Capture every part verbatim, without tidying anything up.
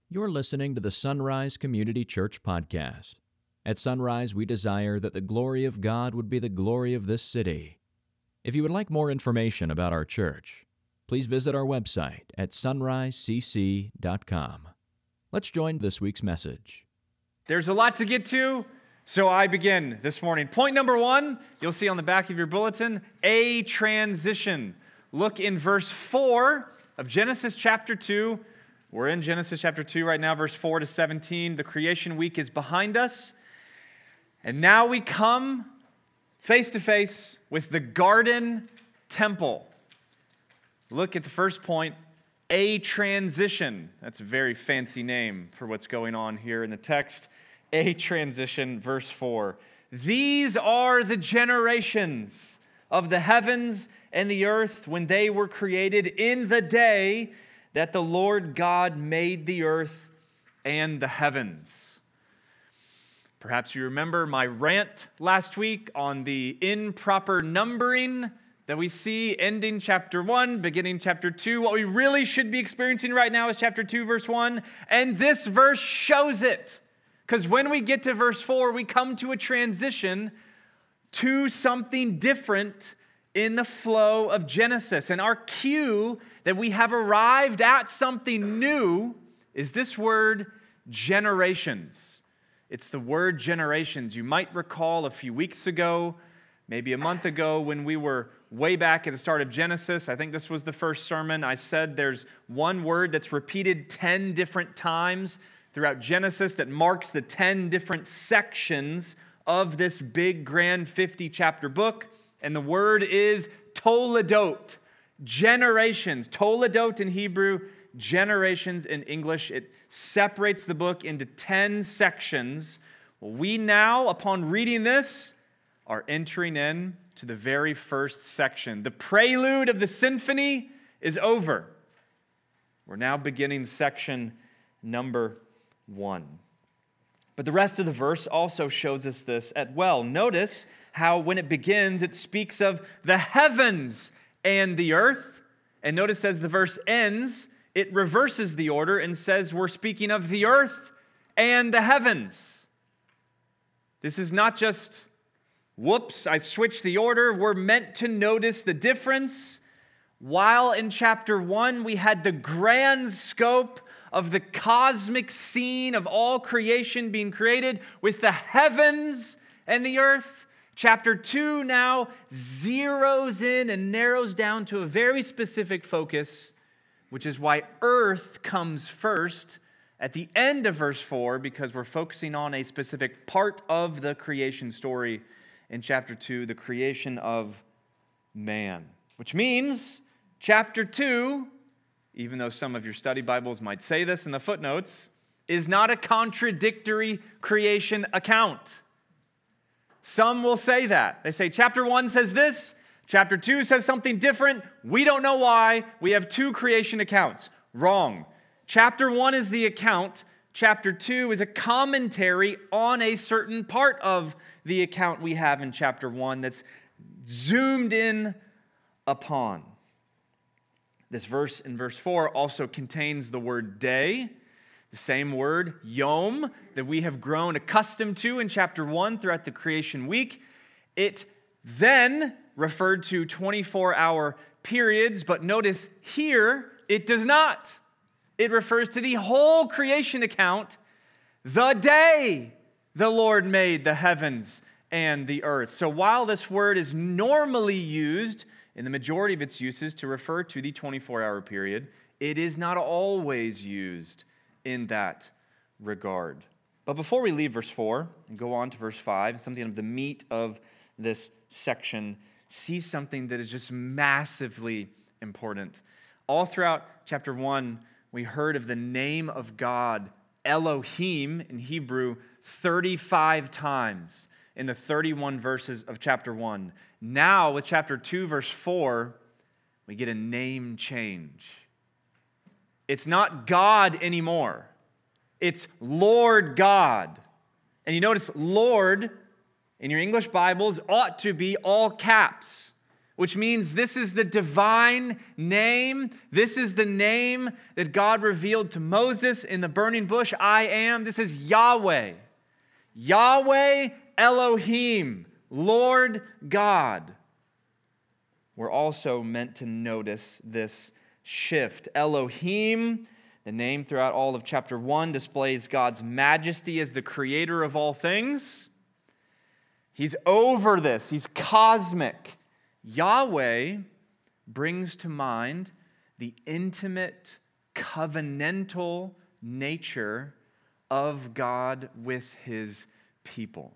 You're listening to the Sunrise Community Church podcast. At Sunrise, we desire that the glory of God would be the glory of this city. If you would like more information about our church, please visit our website at sunrise c c dot com. Let's join this week's message. There's a lot to get to, so I begin this morning. Point number one, you'll see on the back of your bulletin, a transition. Look in verse four of Genesis chapter two. We're in Genesis chapter two right now, verse four to seventeen. The creation week is behind us. And now we come face to face with the garden temple. Look at the first point, a transition. That's a very fancy name for what's going on here in the text. A transition, verse four. These are the generations of the heavens and the earth when they were created in the day that the Lord God made the earth and the heavens. Perhaps you remember my rant last week on the improper numbering that we see ending chapter one, beginning chapter two. What we really should be experiencing right now is chapter two, verse one, and this verse shows it. Because when we get to verse four, we come to a transition to something different in the flow of Genesis. And our cue that we have arrived at something new is this word, generations. It's the word generations. You might recall a few weeks ago, maybe a month ago, when we were way back at the start of Genesis. I think this was the first sermon. I said there's one word that's repeated ten different times throughout Genesis that marks the ten different sections of this big, grand fifty-chapter book. And the word is toledot, generations. Toledot in Hebrew, generations in English. It separates the book into ten sections. We now, upon reading this, are entering in to the very first section. The prelude of the symphony is over. We're now beginning section number one. But the rest of the verse also shows us this as well. Notice how when it begins, it speaks of the heavens and the earth. And notice as the verse ends, it reverses the order and says we're speaking of the earth and the heavens. This is not just, whoops, I switched the order. We're meant to notice the difference. While in chapter one, we had the grand scope of the cosmic scene of all creation being created with the heavens and the earth. Chapter two now zeroes in and narrows down to a very specific focus, which is why earth comes first at the end of verse four, because we're focusing on a specific part of the creation story in chapter two, the creation of man. Which means chapter two, even though some of your study Bibles might say this in the footnotes, is not a contradictory creation account. Some will say that. They say chapter one says this, chapter two says something different. We don't know why. We have two creation accounts. Wrong. Chapter one is the account. Chapter two is a commentary on a certain part of the account we have in chapter one that's zoomed in upon. This verse in verse four also contains the word day, the same word, yom, that we have grown accustomed to in chapter one throughout the creation week. It then referred to twenty-four hour periods, but notice here it does not. It refers to the whole creation account, the day the Lord made the heavens and the earth. So while this word is normally used in the majority of its uses to refer to the twenty-four hour period, it is not always used in that regard. But before we leave verse four and go on to verse five, something of the meat of this section, see something that is just massively important. All throughout chapter one, we heard of the name of God, Elohim in Hebrew, thirty-five times in the thirty-one verses of chapter one. Now, with chapter two, verse four, we get a name change. It's not God anymore. It's Lord God. And you notice Lord in your English Bibles ought to be all caps. which means this is the divine name. This is the name that God revealed to Moses in the burning bush. I am. This is Yahweh. Yahweh Elohim, Lord God. We're also meant to notice this shift. Elohim, the name throughout all of chapter one, displays God's majesty as the creator of all things. He's over this. He's cosmic. Yahweh brings to mind the intimate, covenantal nature of God with his people.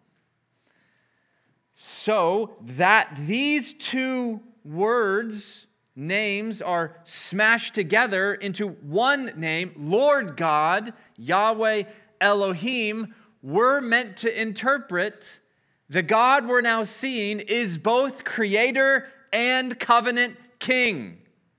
So that these two words, names, are smashed together into one name, Lord God, Yahweh Elohim, we're meant to interpret the God we're now seeing is both creator and covenant king.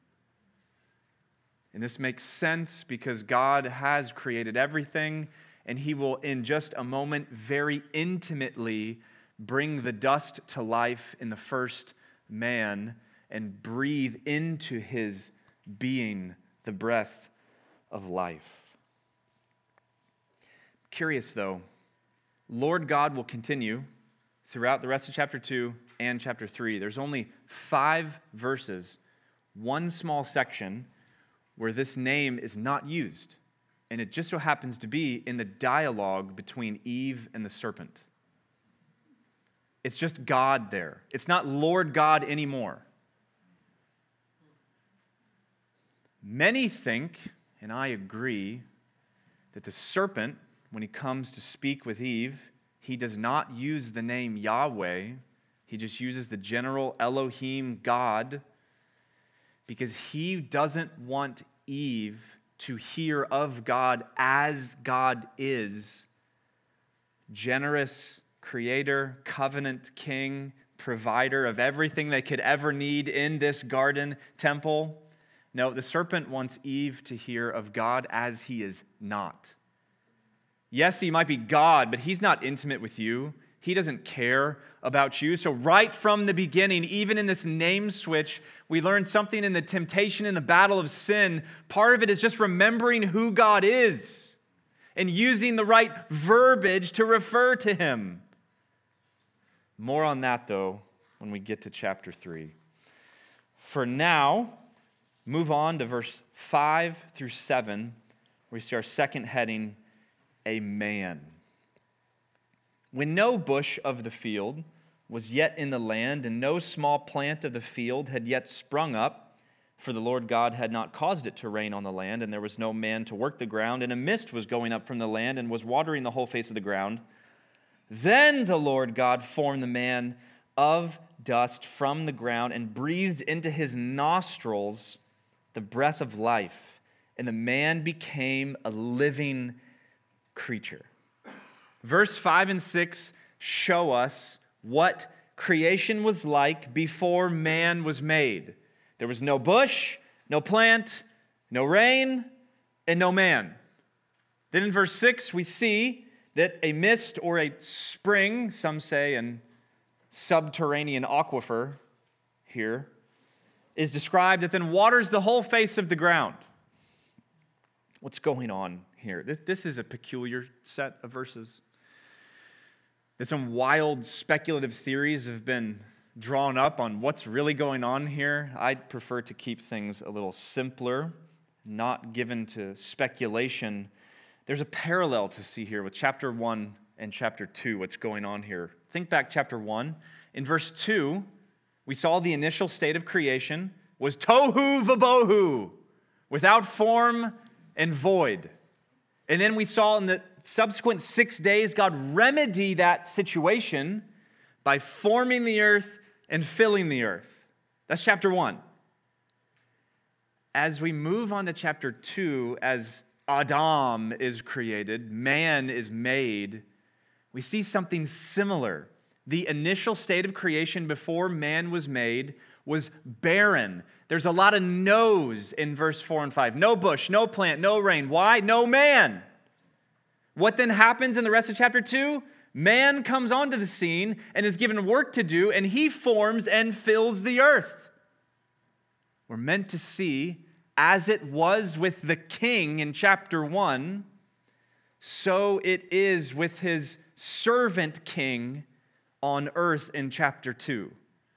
And this makes sense because God has created everything, and he will in just a moment very intimately bring the dust to life in the first man and breathe into his being the breath of life. Curious though, Lord God will continue throughout the rest of chapter two and chapter three. There's only five verses, one small section where this name is not used. And it just so happens to be in the dialogue between Eve and the serpent. It's just God there. It's not Lord God anymore. Many think, and I agree, that the serpent, when he comes to speak with Eve, he does not use the name Yahweh. He just uses the general Elohim, God, because he doesn't want Eve to hear of God as God is, generous creator, covenant king, provider of everything they could ever need in this garden temple. No, the serpent wants Eve to hear of God as he is not. Yes, he might be God, but he's not intimate with you. He doesn't care about you. So right from the beginning, even in this name switch, we learn something in the temptation, in the battle of sin. Part of it is just remembering who God is and using the right verbiage to refer to him. More on that, though, when we get to chapter three. For now, move on to verse five through seven, where we see our second heading, a man. When no bush of the field was yet in the land, and no small plant of the field had yet sprung up, for the Lord God had not caused it to rain on the land, and there was no man to work the ground, and a mist was going up from the land and was watering the whole face of the ground, then the Lord God formed the man of dust from the ground and breathed into his nostrils the breath of life, and the man became a living creature. Verse five and six show us what creation was like before man was made. There was no bush, no plant, no rain, and no man. Then in verse six, we see that a mist or a spring, some say an subterranean aquifer here, is described that then waters the whole face of the ground. What's going on here? This, this is a peculiar set of verses. There's some wild speculative theories have been drawn up on what's really going on here. I'd prefer to keep things a little simpler, not given to speculation. There's a parallel to see here with chapter one and chapter two, what's going on here. Think back chapter one. In verse two, we saw the initial state of creation was tohu vabohu, without form and void. And then we saw in the subsequent six days, God remedy that situation by forming the earth and filling the earth. That's chapter one. As we move on to chapter two, as Adam is created, man is made, we see something similar. The initial state of creation before man was made was barren. There's a lot of no's in verse four and five. No bush, no plant, no rain. Why? No man. What then happens in the rest of chapter two? Man comes onto the scene and is given work to do, and he forms and fills the earth. We're meant to see, as it was with the king in chapter one, so it is with his servant king on earth in chapter two.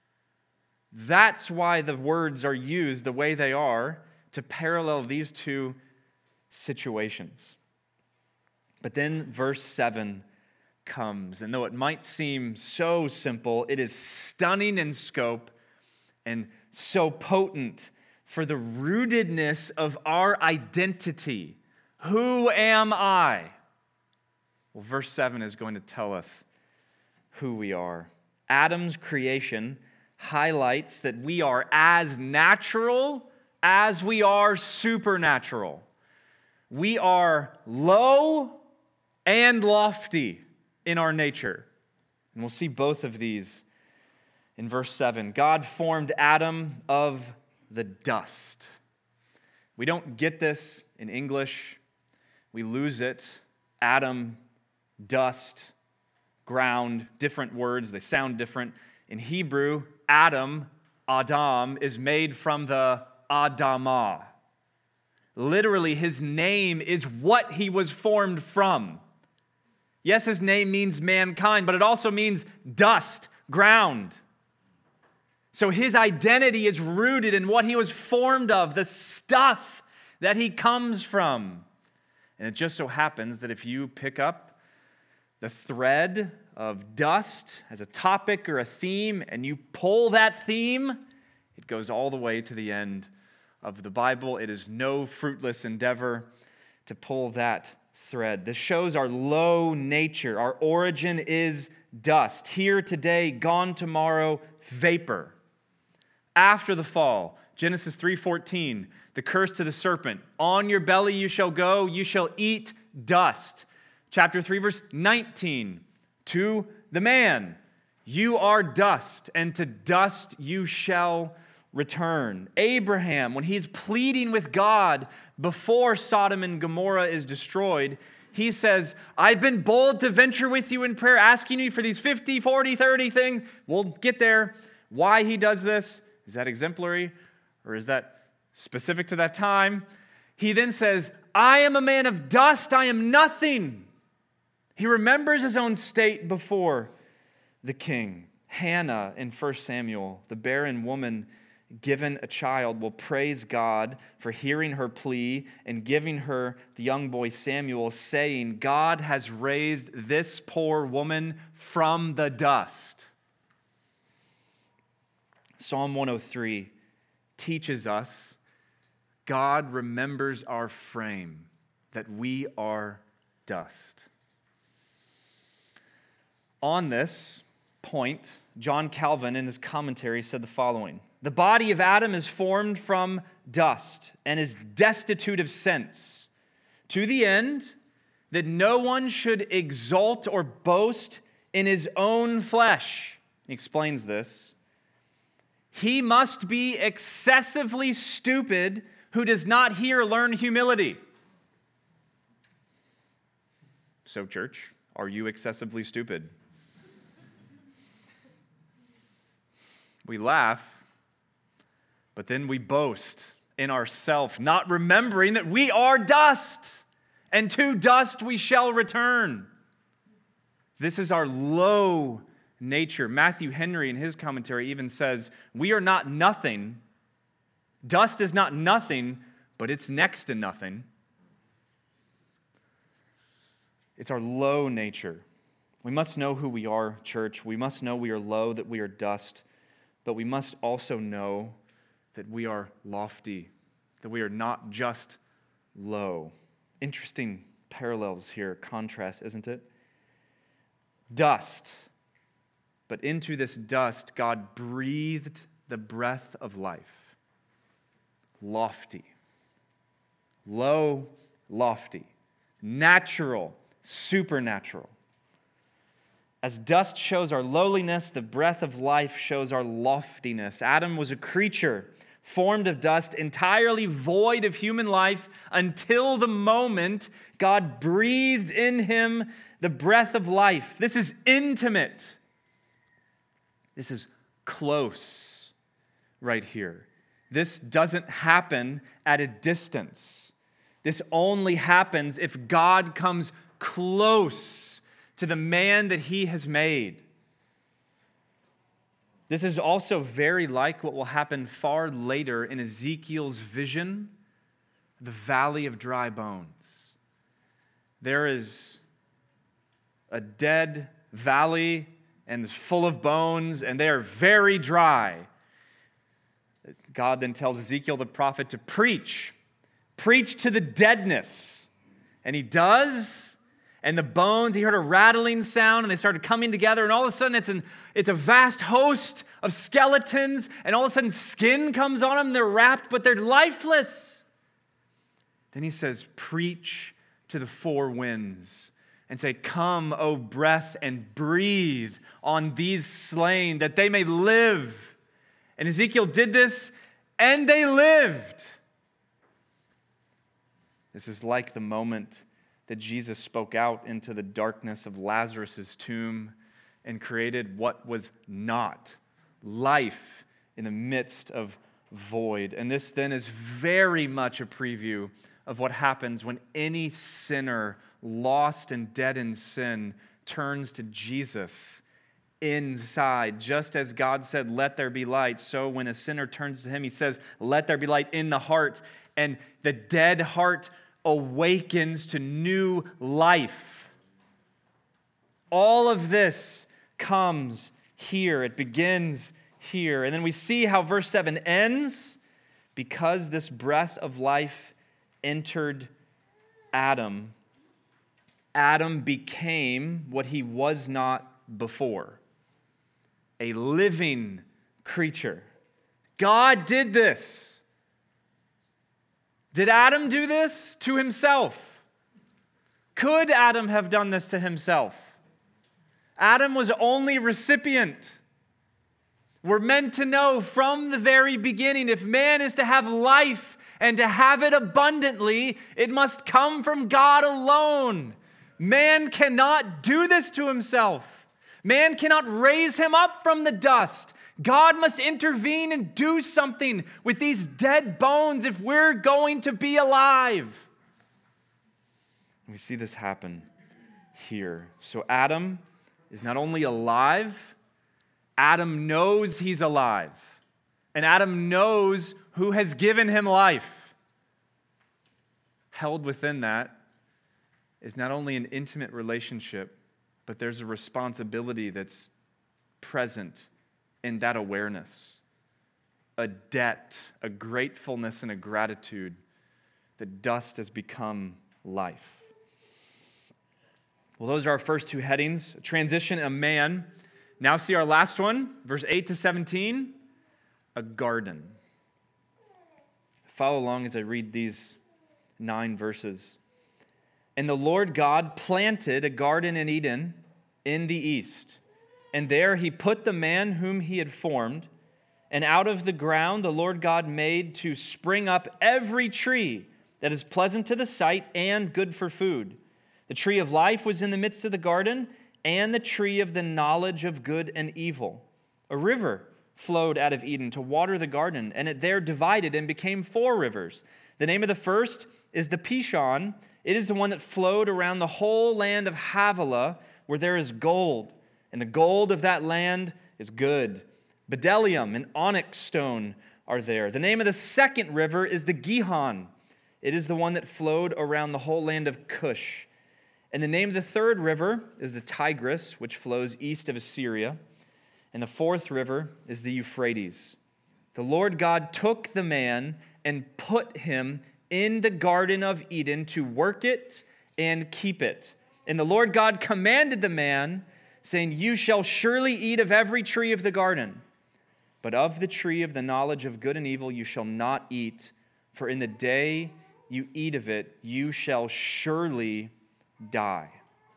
That's why the words are used the way they are to parallel these two situations. But then verse seven comes, and though it might seem so simple, it is stunning in scope and so potent for the rootedness of our identity. Who am I? Well, verse seven is going to tell us who we are. Adam's creation highlights that we are as natural as we are supernatural. We are low and lofty in our nature. And we'll see both of these in verse seven. God formed Adam of the dust. We don't get this in English. We lose it. Adam, dust, ground, different words. They sound different. In Hebrew, Adam, Adam, is made from the Adamah. Literally, his name is what he was formed from. Yes, his name means mankind, but it also means dust, ground. So his identity is rooted in what he was formed of, the stuff that he comes from. And it just so happens that if you pick up the thread of dust as a topic or a theme, and you pull that theme, it goes all the way to the end of the Bible. It is no fruitless endeavor to pull that thread. This shows our low nature. Our origin is dust. Here today, gone tomorrow, vapor. After the fall, Genesis three fourteen, the curse to the serpent. On your belly you shall go, you shall eat dust. Chapter three, verse nineteen, to the man, you are dust, and to dust you shall return. Abraham, when he's pleading with God before Sodom and Gomorrah is destroyed, he says, I've been bold to venture with you in prayer, asking you for these fifty, forty, thirty things. We'll get there. Why he does this, is that exemplary, or is that specific to that time? He then says, I am a man of dust, I am nothing. He remembers his own state before the king. Hannah in First Samuel, the barren woman given a child, will praise God for hearing her plea and giving her the young boy Samuel, saying, God has raised this poor woman from the dust. Psalm one oh three teaches us God remembers our frame, that we are dust. On this point, John Calvin in his commentary said the following: the body of Adam is formed from dust and is destitute of sense, to the end that no one should exult or boast in his own flesh. He explains this. He must be excessively stupid who does not here learn humility. So, church, are you excessively stupid? We laugh, but then we boast in ourselves, not remembering that we are dust, and to dust we shall return. This is our low nature. Matthew Henry in his commentary even says, we are not nothing. Dust is not nothing, but it's next to nothing. It's our low nature. We must know who we are, church. We must know we are low, that we are dust. But we must also know that we are lofty, that we are not just low. Interesting parallels here, contrast, isn't it? Dust. But into this dust, God breathed the breath of life. Lofty. Low, lofty. Natural, supernatural. As dust shows our lowliness, the breath of life shows our loftiness. Adam was a creature formed of dust, entirely void of human life, until the moment God breathed in him the breath of life. This is intimate. This is close right here. This doesn't happen at a distance. This only happens if God comes close to the man that he has made. This is also very like what will happen far later in Ezekiel's vision, the valley of dry bones. There is a dead valley and it's full of bones, and they are very dry. God then tells Ezekiel the prophet to preach. Preach to the deadness. And he does. And the bones, he heard a rattling sound, and they started coming together, and all of a sudden it's, an, it's a vast host of skeletons, and all of a sudden skin comes on them, they're wrapped, but they're lifeless. Then he says, preach to the four winds, and say, come, O breath, and breathe on these slain, that they may live. And Ezekiel did this, and they lived. This is like the moment that Jesus spoke out into the darkness of Lazarus' tomb and created what was not, life in the midst of void. And this then is very much a preview of what happens when any sinner lost and dead in sin turns to Jesus inside. Just as God said, let there be light, so when a sinner turns to him, he says, let there be light in the heart, and the dead heart awakens to new life. All of this comes here. It begins here. And then we see how verse seven ends. Because this breath of life entered Adam, Adam became what he was not before, a living creature. God did this. Did Adam do this to himself? Could Adam have done this to himself? Adam was only recipient. We're meant to know from the very beginning, if man is to have life and to have it abundantly, it must come from God alone. Man cannot do this to himself. Man cannot raise him up from the dust. God must intervene and do something with these dead bones if we're going to be alive. We see this happen here. So Adam is not only alive, Adam knows he's alive. And Adam knows who has given him life. Held within that is not only an intimate relationship, but there's a responsibility that's present in that awareness, a debt, a gratefulness, and a gratitude that dust has become life. Well, those are our first two headings, a transition, a man. Now see our last one, verse eight to seventeen, a garden. Follow along as I read these nine verses. And the Lord God planted a garden in Eden in the east, and there he put the man whom he had formed, and out of the ground the Lord God made to spring up every tree that is pleasant to the sight and good for food. The tree of life was in the midst of the garden, and the tree of the knowledge of good and evil. A river flowed out of Eden to water the garden, and it there divided and became four rivers. The name of the first is the Pishon. It is the one that flowed around the whole land of Havilah, where there is gold. And the gold of that land is good. Bdellium and onyx stone are there. The name of the second river is the Gihon. It is the one that flowed around the whole land of Cush. And the name of the third river is the Tigris, which flows east of Assyria. And the fourth river is the Euphrates. The Lord God took the man and put him in the Garden of Eden to work it and keep it. And the Lord God commanded the man, saying, you shall surely eat of every tree of the garden, but of the tree of the knowledge of good and evil you shall not eat, for in the day you eat of it, you shall surely die.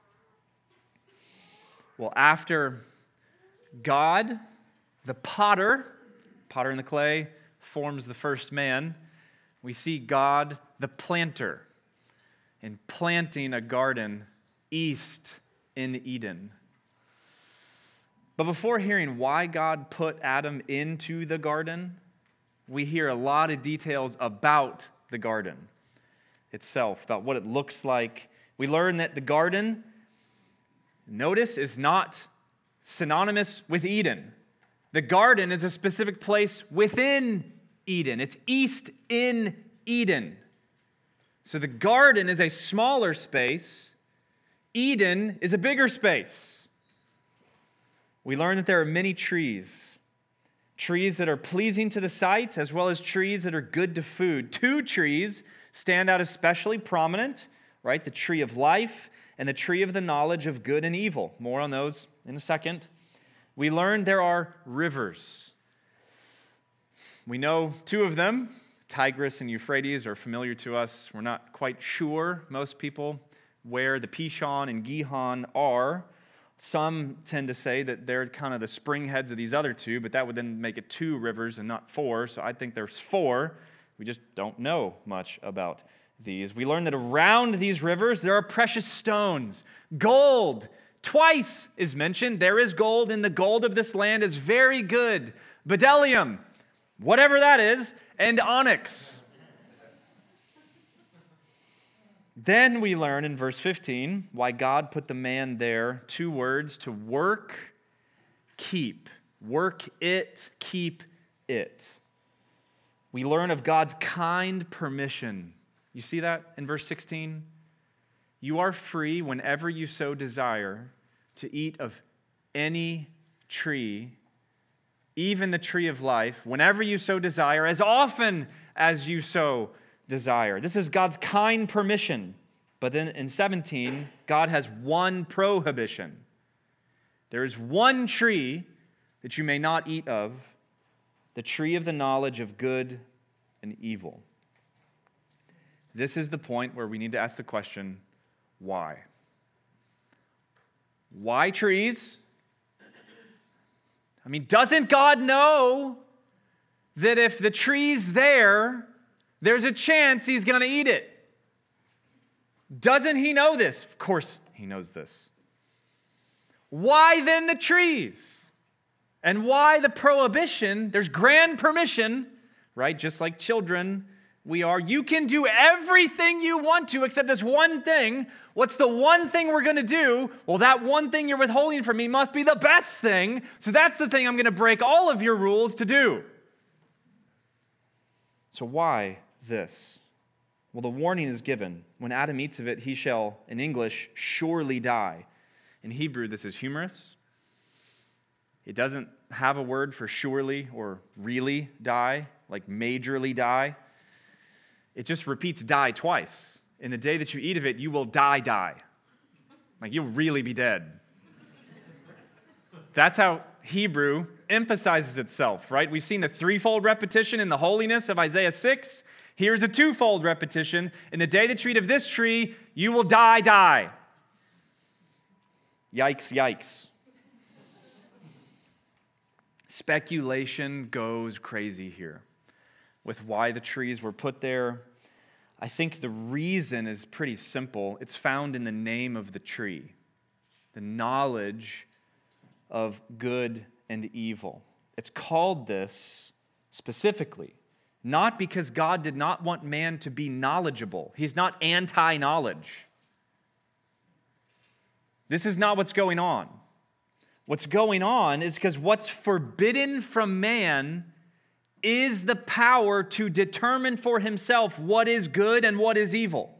Well, after God, the potter, potter in the clay, forms the first man, we see God, the planter, in planting a garden east in Eden. But before hearing why God put Adam into the garden, we hear a lot of details about the garden itself, about what it looks like. We learn that the garden, notice, is not synonymous with Eden. The garden is a specific place within Eden. It's east in Eden. So the garden is a smaller space. Eden is a bigger space. We learn that there are many trees. Trees that are pleasing to the sight, as well as trees that are good to food. Two trees stand out especially prominent, right? The tree of life and the tree of the knowledge of good and evil. More on those in a second. We learn there are rivers. We know two of them, Tigris and Euphrates, are familiar to us. We're not quite sure, most people, where the Pishon and Gihon are. Some tend to say that they're kind of the spring heads of these other two, but that would then make it two rivers and not four, so I think there's four. We just don't know much about these. We learn that around these rivers there are precious stones. Gold, twice is mentioned. There is gold, and the gold of this land is very good. Bdellium, whatever that is, and onyx. Then we learn in verse fifteen why God put the man there. Two words, to work, keep. Work it, keep it. We learn of God's kind permission. You see that in verse sixteen? You are free whenever you so desire to eat of any tree, even the tree of life, whenever you so desire, as often as you so desire. This is God's kind permission. But then in seventeen, God has one prohibition. There is one tree that you may not eat of, the tree of the knowledge of good and evil. This is the point where we need to ask the question, why? Why trees? I mean, doesn't God know that if the tree's there, there's a chance he's going to eat it? Doesn't he know this? Of course he knows this. Why then the trees? And why the prohibition? There's grand permission, right? Just like children we are. You can do everything you want to except this one thing. What's the one thing we're going to do? Well, that one thing you're withholding from me must be the best thing. So that's the thing I'm going to break all of your rules to do. So why this? Well, the warning is given. When Adam eats of it, he shall, in English, surely die. In Hebrew, this is humorous. It doesn't have a word for surely or really die, like majorly die. It just repeats die twice. In the day that you eat of it, you will die, die. Like you'll really be dead. That's how Hebrew emphasizes itself, right? We've seen the threefold repetition in the holiness of Isaiah six. Here's a twofold repetition. In the day that you eat of this tree, you will die, die. Yikes, yikes. Speculation goes crazy here with why the trees were put there. I think the reason is pretty simple. It's found in the name of the tree, the knowledge of good and evil. It's called this specifically, not because God did not want man to be knowledgeable. He's not anti-knowledge. This is not what's going on. What's going on is because what's forbidden from man is the power to determine for himself what is good and what is evil.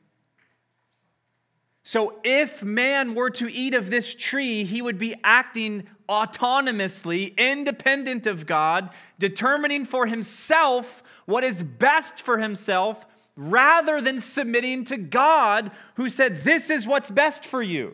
So if man were to eat of this tree, he would be acting autonomously, independent of God, determining for himself what is best for himself, rather than submitting to God, who said, this is what's best for you.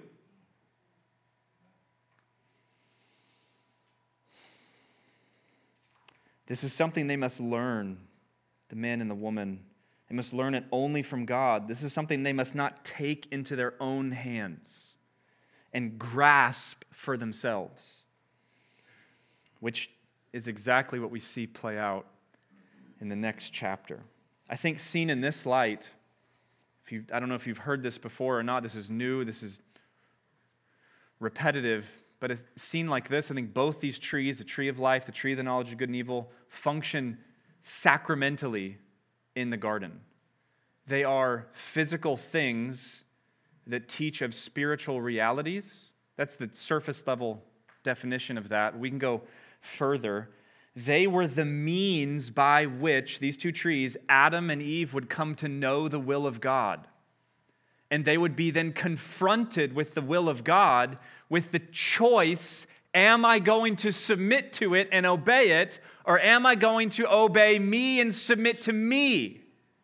This is something they must learn, the man and the woman. They must learn it only from God. This is something they must not take into their own hands and grasp for themselves, which is exactly what we see play out in the next chapter. I think seen in this light, if you, I don't know if you've heard this before or not, this is new, this is repetitive, but if seen like this, I think both these trees, the tree of life, the tree of the knowledge of good and evil, function sacramentally in the garden. They are physical things that teach of spiritual realities. That's the surface level definition of that. We can go further. They were the means by which these two trees, Adam and Eve, would come to know the will of God. And they would be then confronted with the will of God, with the choice, am I going to submit to it and obey it, or am I going to obey me and submit to me?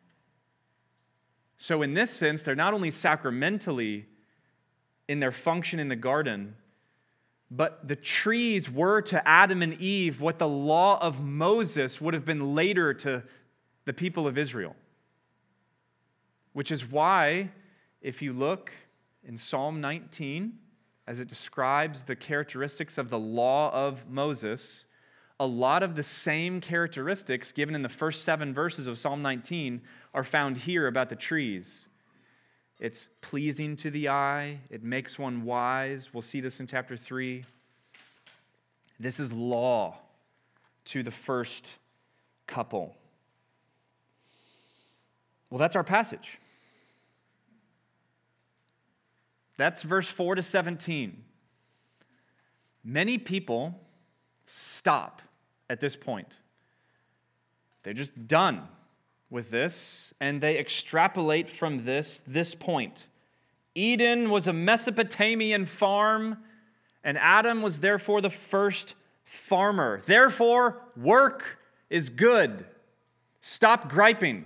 So in this sense, they're not only sacramentally in their function in the garden, but the trees were to Adam and Eve what the law of Moses would have been later to the people of Israel. Which is why, if you look in Psalm nineteen, as it describes the characteristics of the law of Moses, a lot of the same characteristics given in the first seven verses of Psalm nineteen are found here about the trees. It's pleasing to the eye. It makes one wise. We'll see this in chapter three. This is law to the first couple. Well, that's our passage. That's verse four to seventeen. Many people stop at this point. They're just done with this, and they extrapolate from this this point. Eden was a Mesopotamian farm, and Adam was therefore the first farmer. Therefore, work is good. Stop griping.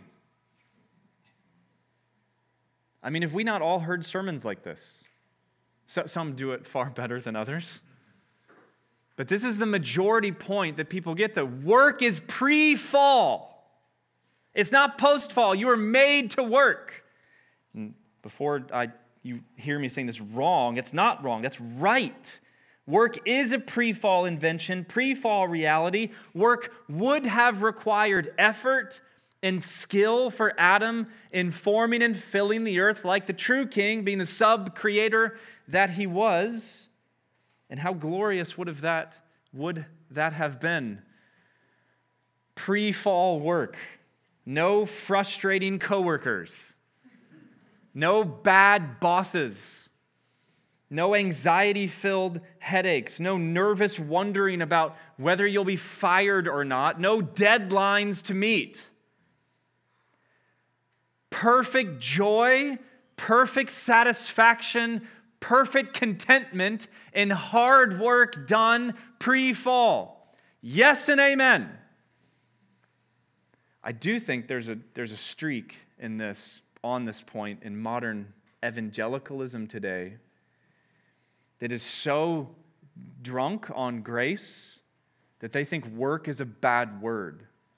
I mean, have we not all heard sermons like this? So, some do it far better than others. But this is the majority point that people get. The work is pre-fall. It's not post-fall. You are made to work. And before I, you hear me saying this wrong, it's not wrong. That's right. Work is a pre-fall invention, pre-fall reality. Work would have required effort and skill for Adam in forming and filling the earth like the true king, being the sub-creator that he was. And how glorious would have that, would that have been? Pre-fall work. No frustrating coworkers. No bad bosses. No anxiety-filled headaches. No nervous wondering about whether you'll be fired or not. No deadlines to meet. Perfect joy, perfect satisfaction, perfect contentment in hard work done pre-fall. Yes and amen. I do think there's a, there's a streak in this, on this point, in modern evangelicalism today that is so drunk on grace that they think work is a bad word.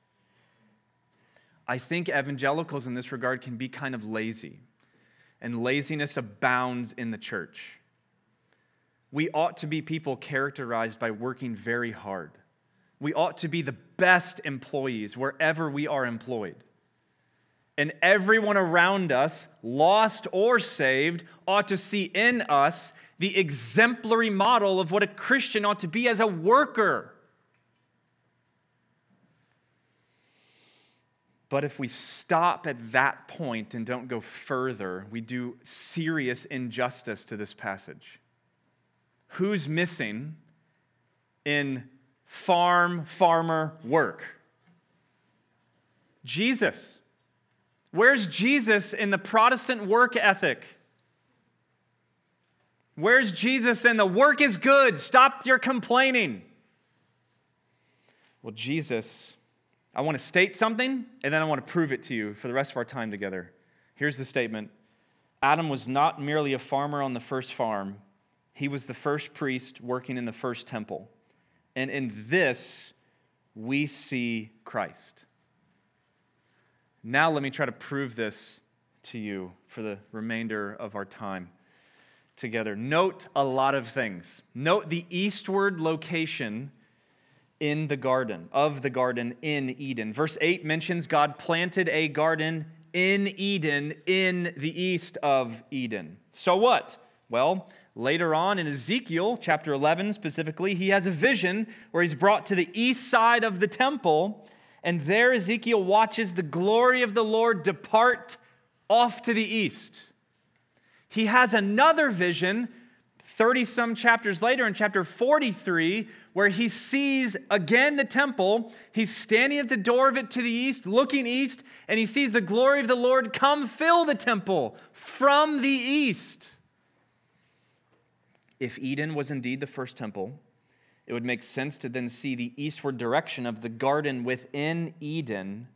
I think evangelicals in this regard can be kind of lazy, and laziness abounds in the church. We ought to be people characterized by working very hard. We ought to be the best employees wherever we are employed. And everyone around us, lost or saved, ought to see in us the exemplary model of what a Christian ought to be as a worker. But if we stop at that point and don't go further, we do serious injustice to this passage. Who's missing in farm, farmer work? Jesus. Where's Jesus in the Protestant work ethic? Where's Jesus in the work is good, stop your complaining? Well, Jesus, I want to state something, and then I want to prove it to you for the rest of our time together. Here's the statement. Adam was not merely a farmer on the first farm. He was the first priest working in the first temple. And in this, we see Christ. Now let me try to prove this to you for the remainder of our time together. Note a lot of things. Note the eastward location in the garden, of the garden in Eden. Verse eight mentions God planted a garden in Eden, in the east of Eden. So what? Well, later on in Ezekiel chapter eleven specifically, he has a vision where he's brought to the east side of the temple, and there Ezekiel watches the glory of the Lord depart off to the east. He has another vision thirty-some chapters later in chapter forty-three, where he sees again the temple. He's standing at the door of it to the east, looking east, and he sees the glory of the Lord come fill the temple from the east. If Eden was indeed the first temple, it would make sense to then see the eastward direction of the garden within Eden,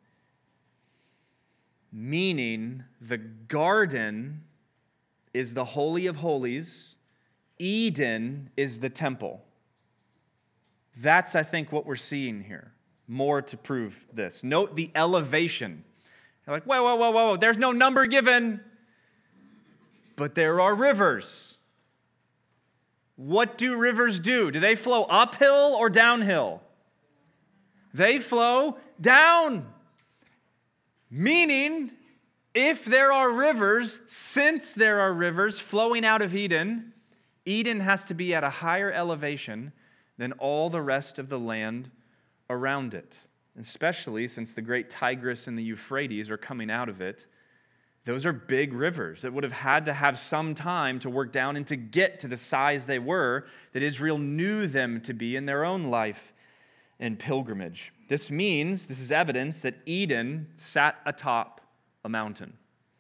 meaning the garden is the Holy of Holies, Eden is the temple. That's, I think, what we're seeing here. More to prove this. Note the elevation. You're like, whoa, whoa, whoa, whoa, there's no number given, but there are rivers. What do rivers do? Do they flow uphill or downhill? They flow down. Meaning, if there are rivers, since there are rivers flowing out of Eden, Eden has to be at a higher elevation than all the rest of the land around it. Especially since the great Tigris and the Euphrates are coming out of it. Those are big rivers that would have had to have some time to work down and to get to the size they were that Israel knew them to be in their own life and pilgrimage. This means, this is evidence that Eden sat atop a mountain.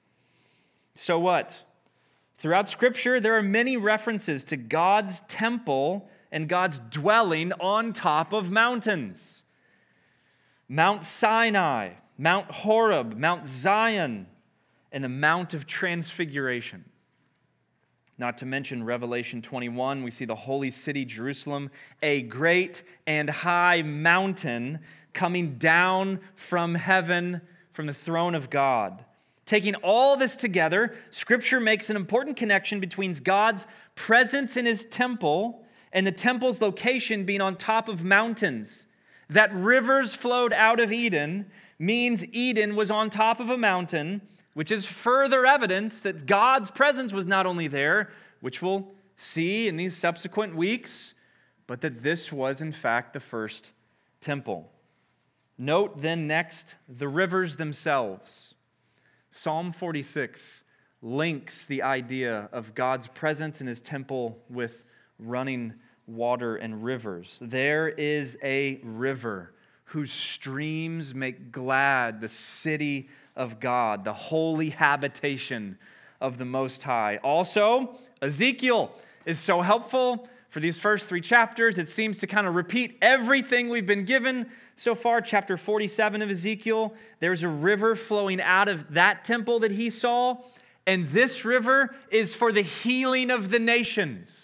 So what? Throughout Scripture, there are many references to God's temple and God's dwelling on top of mountains. Mount Sinai, Mount Horeb, Mount Zion, and the Mount of Transfiguration. Not to mention Revelation twenty-one, we see the holy city Jerusalem, a great and high mountain coming down from heaven, from the throne of God. Taking all this together, Scripture makes an important connection between God's presence in His temple and the temple's location being on top of mountains. That rivers flowed out of Eden means Eden was on top of a mountain, which is further evidence that God's presence was not only there, which we'll see in these subsequent weeks, but that this was in fact the first temple. Note then next the rivers themselves. Psalm forty-six links the idea of God's presence in His temple with running water and rivers. There is a river whose streams make glad the city of God, the holy habitation of the Most High. Also, Ezekiel is so helpful for these first three chapters. It seems to kind of repeat everything we've been given so far. Chapter forty-seven of Ezekiel, there's a river flowing out of that temple that he saw, and this river is for the healing of the nations.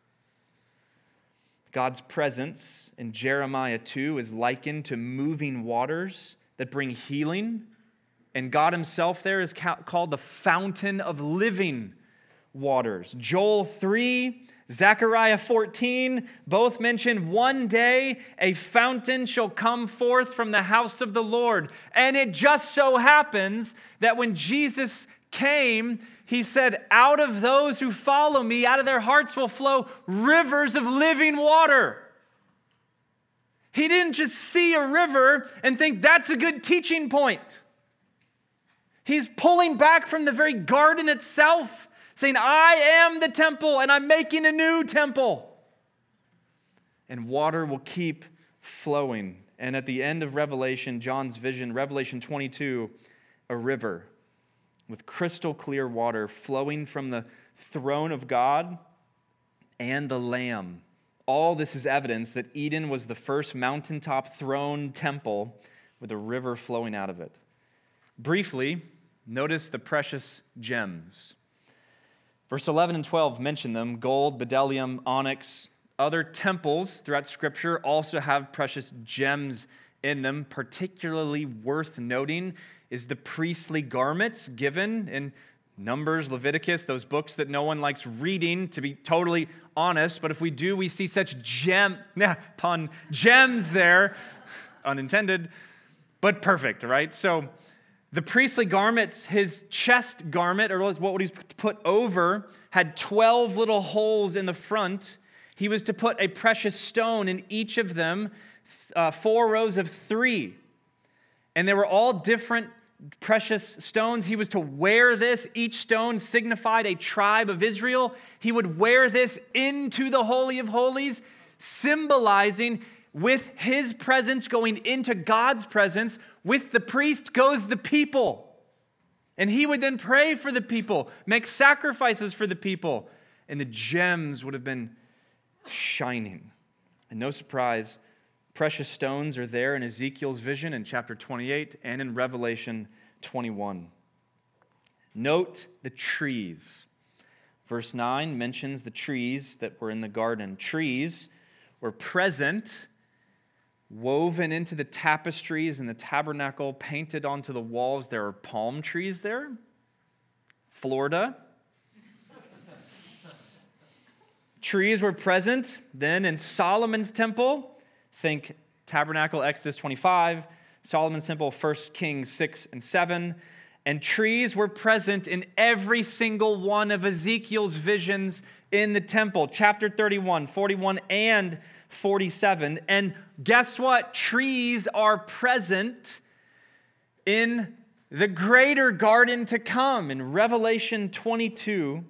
God's presence in Jeremiah two is likened to moving waters that bring healing. And God Himself there is called the fountain of living waters. Joel three, Zechariah fourteen, both mention one day a fountain shall come forth from the house of the Lord. And it just so happens that when Jesus came, He said, out of those who follow me, out of their hearts will flow rivers of living water. He didn't just see a river and think that's a good teaching point. He's pulling back from the very garden itself, saying, I am the temple and I'm making a new temple. And water will keep flowing. And at the end of Revelation, John's vision, Revelation twenty-two, a river with crystal clear water flowing from the throne of God and the Lamb. All this is evidence that Eden was the first mountaintop throne temple with a river flowing out of it. Briefly, notice the precious gems. Verse eleven and twelve mention them: gold, bdellium, onyx. Other temples throughout Scripture also have precious gems in them. Particularly worth noting is the priestly garments given in Numbers, Leviticus, those books that no one likes reading, to be totally honest, but if we do, we see such gem, nah, pun, gems there, unintended, but perfect, right? So the priestly garments, his chest garment, or what he was put over, had twelve little holes in the front. He was to put a precious stone in each of them, uh, four rows of three. And they were all different precious stones. He was to wear this. Each stone signified a tribe of Israel. He would wear this into the Holy of Holies, symbolizing with his presence going into God's presence, with the priest goes the people. And he would then pray for the people, make sacrifices for the people, and the gems would have been shining. And no surprise, precious stones are there in Ezekiel's vision in chapter twenty-eight and in Revelation twenty-one. Note the trees. Verse nine mentions the trees that were in the garden. Trees were present, woven into the tapestries in the tabernacle, painted onto the walls. There are palm trees there. Florida. Trees were present then in Solomon's temple. Think tabernacle, Exodus twenty-five, Solomon's temple, First Kings six and seven. And trees were present in every single one of Ezekiel's visions in the temple. Chapter thirty-one, forty-one, and forty-seven. And guess what? Trees are present in the greater garden to come. In Revelation twenty-two,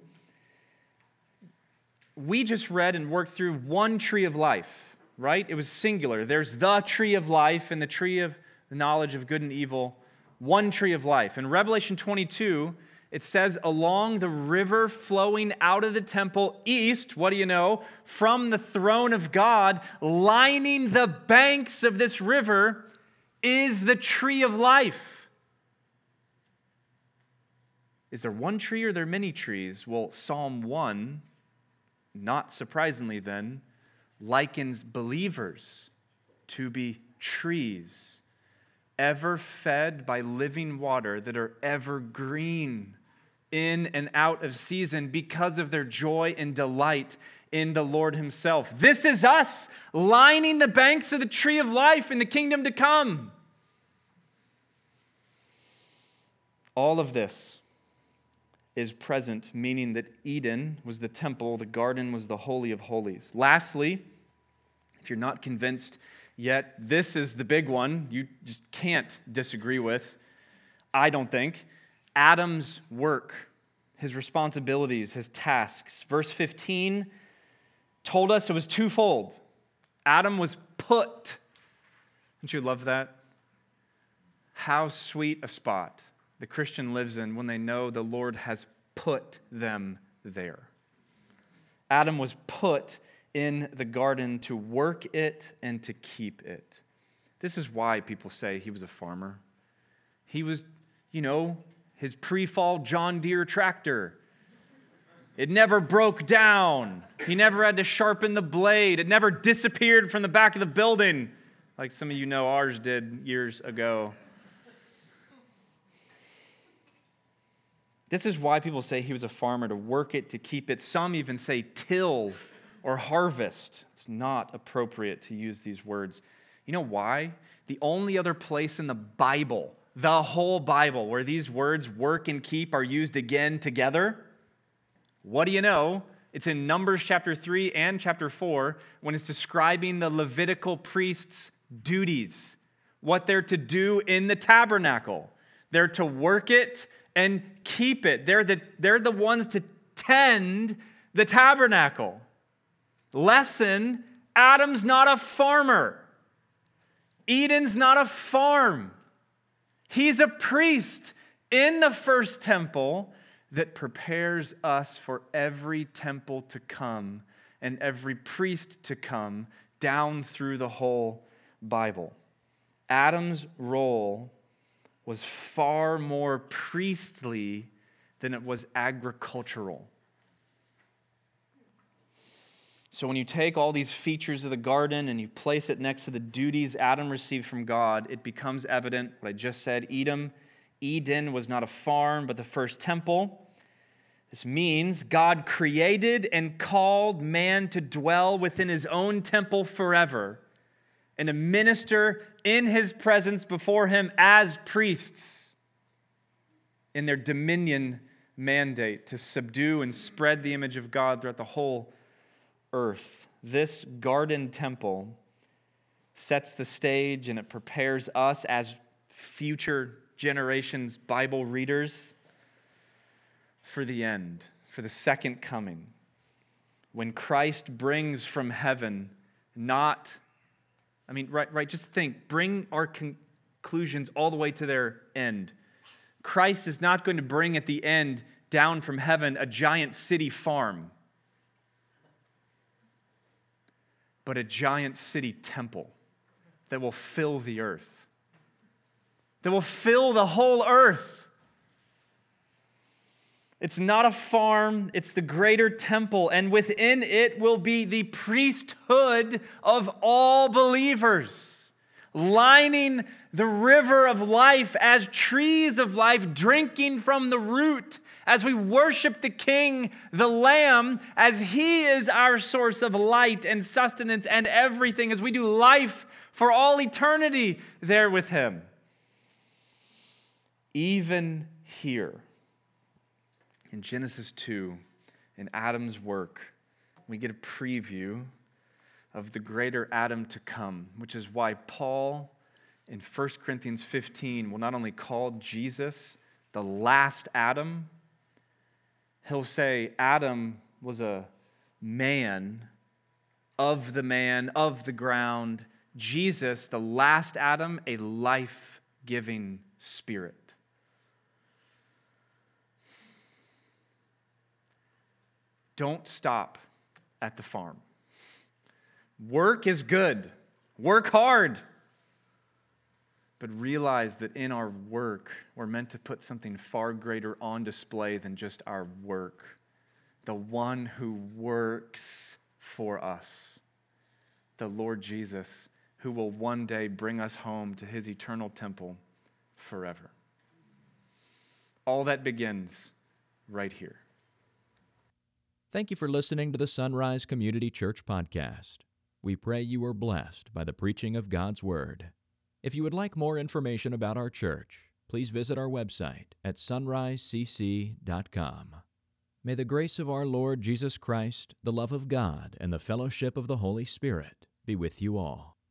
we just read and worked through one tree of life. Right? It was singular. There's the tree of life and the tree of the knowledge of good and evil. One tree of life. In Revelation twenty-two, it says, along the river flowing out of the temple east, what do you know? From the throne of God, lining the banks of this river, is the tree of life. Is there one tree or are there many trees? Well, Psalm one, not surprisingly then, likens believers to be trees, ever fed by living water that are ever green in and out of season because of their joy and delight in the Lord himself. This is us lining the banks of the tree of life in the kingdom to come. All of this is present, meaning that Eden was the temple, the garden was the Holy of Holies. Lastly, if you're not convinced yet, this is the big one you just can't disagree with, I don't think. Adam's work, his responsibilities, his tasks. Verse fifteen told us it was twofold. Adam was put. Don't you love that? How sweet a spot the Christian lives in when they know the Lord has put them there. Adam was put in the garden to work it and to keep it. This is why people say he was a farmer. He was, you know, his pre-fall John Deere tractor. It never broke down. He never had to sharpen the blade. It never disappeared from the back of the building, like some of you know ours did years ago. This is why people say he was a farmer, to work it, to keep it. Some even say till or harvest. It's not appropriate to use these words. You know why? The only other place in the Bible, the whole Bible, where these words work and keep are used again together, what do you know? It's in Numbers chapter three and chapter four when it's describing the Levitical priests' duties, what they're to do in the tabernacle. They're to work it and keep it. They're the, they're the ones to tend the tabernacle. Lesson, Adam's not a farmer. Eden's not a farm. He's a priest in the first temple that prepares us for every temple to come and every priest to come down through the whole Bible. Adam's role was far more priestly than it was agricultural. So when you take all these features of the garden and you place it next to the duties Adam received from God, it becomes evident what I just said. Edom, Eden was not a farm, but the first temple. This means God created and called man to dwell within his own temple forever and to minister in his presence before him as priests in their dominion mandate to subdue and spread the image of God throughout the whole earth. This garden temple sets the stage and it prepares us as future generations Bible readers for the end, for the second coming, when Christ brings from heaven not, I mean, right, right, just think, bring our conclusions all the way to their end. Christ is not going to bring at the end down from heaven a giant city farm, but a giant city temple that will fill the earth, that will fill the whole earth. It's not a farm, it's the greater temple, and within it will be the priesthood of all believers, lining the river of life as trees of life, drinking from the root as we worship the King, the Lamb, as He is our source of light and sustenance and everything, as we do life for all eternity there with Him. Even here, in Genesis two, in Adam's work, we get a preview of the greater Adam to come, which is why Paul in First Corinthians fifteen will not only call Jesus the last Adam, he'll say Adam was a man of the man, of the ground. Jesus, the last Adam, a life-giving spirit. Don't stop at the farm. Work is good. Work hard. But realize that in our work, we're meant to put something far greater on display than just our work. The one who works for us, the Lord Jesus, who will one day bring us home to His eternal temple forever. All that begins right here. Thank you for listening to the Sunrise Community Church podcast. We pray you are blessed by the preaching of God's Word. If you would like more information about our church, please visit our website at sunrise c c dot com. May the grace of our Lord Jesus Christ, the love of God, and the fellowship of the Holy Spirit be with you all.